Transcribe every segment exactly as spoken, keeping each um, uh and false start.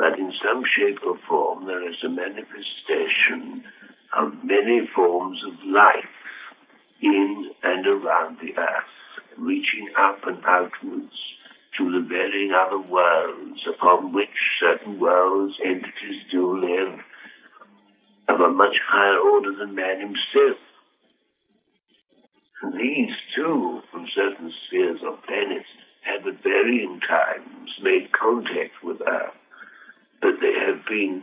but in some shape or form there is a manifestation of many forms of life in and around the earth, reaching up and outwards to the varying other worlds upon which certain worlds, entities do live of a much higher order than man himself. And these too, from certain spheres or planets, have at varying times made contact with Earth, but they have been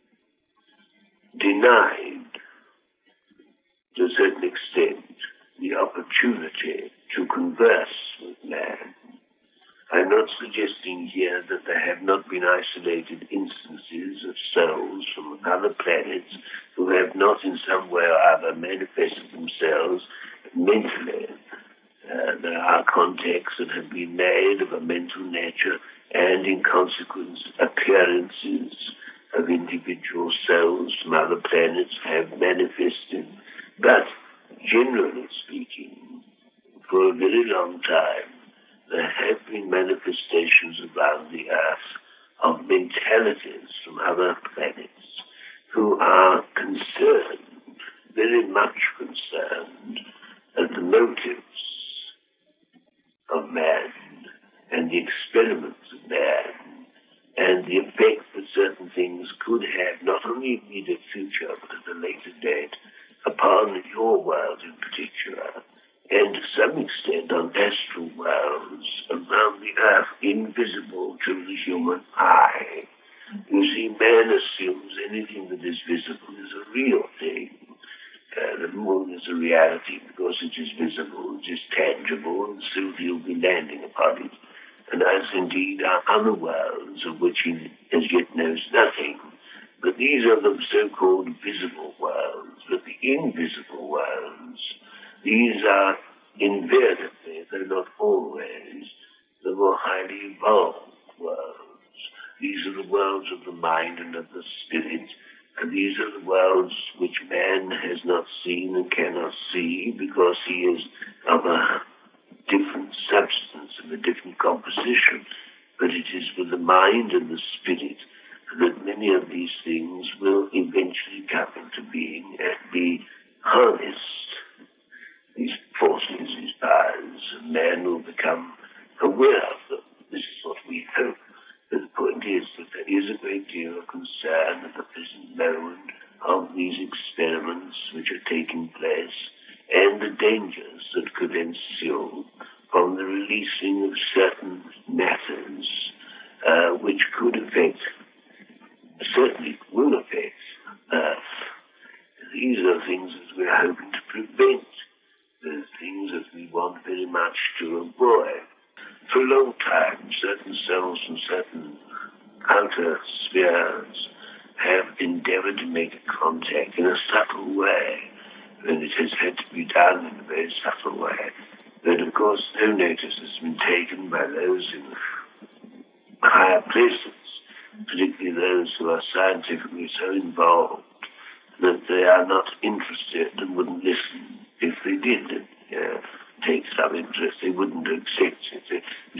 denied, to a certain extent, the opportunity to converse with man. I'm not suggesting here that there have not been isolated instances of souls from other planets who have not in some way or other manifested themselves mentally. Uh, there are contacts that have been made of a mental nature, and in consequence appearances of individual souls from other planets have manifested. But generally speaking, for a very long time, there have been manifestations around the earth of mentalities from other planets who are concerned, very much concerned, at the motives of man and the experiments of man and the effect that certain things could have, not only in the immediate future, but at a later date, upon your world in particular, and to some extent on astral worlds around the earth, invisible to the human eye. You see, man assumes anything that is visible is a real thing. Uh, the moon is a reality because it is visible, it is tangible, and so he'll be landing upon it. And as indeed are other worlds of which he as yet knows nothing. But these are the so-called visible worlds. But the invisible worlds, these are invariably, though not always, the more highly evolved worlds. These are the worlds of the mind and of the spirit, and these are the worlds which man has not seen and cannot see because he is of a different substance, of a different composition. But it is with the mind and the spirit that many of these things will eventually come into being and be harnessed. These forces, these powers, and man will become aware of them. This is what we hope. But the point is that there is a great deal of concern at the present moment of these experiments which are taking place and the dangers that could ensue from the releasing of certain matters uh, which could affect, certainly will affect Earth. These are things that we're hoping to prevent. Those things that we want very much to avoid. For a long time, certain souls from certain outer spheres have endeavored to make a contact in a subtle way, and it has had to be done in a very subtle way. But of course, no notice has been taken by those in higher places, particularly those who are scientifically so involved that they are not interested and wouldn't listen. If they did uh, take some interest, they wouldn't accept it.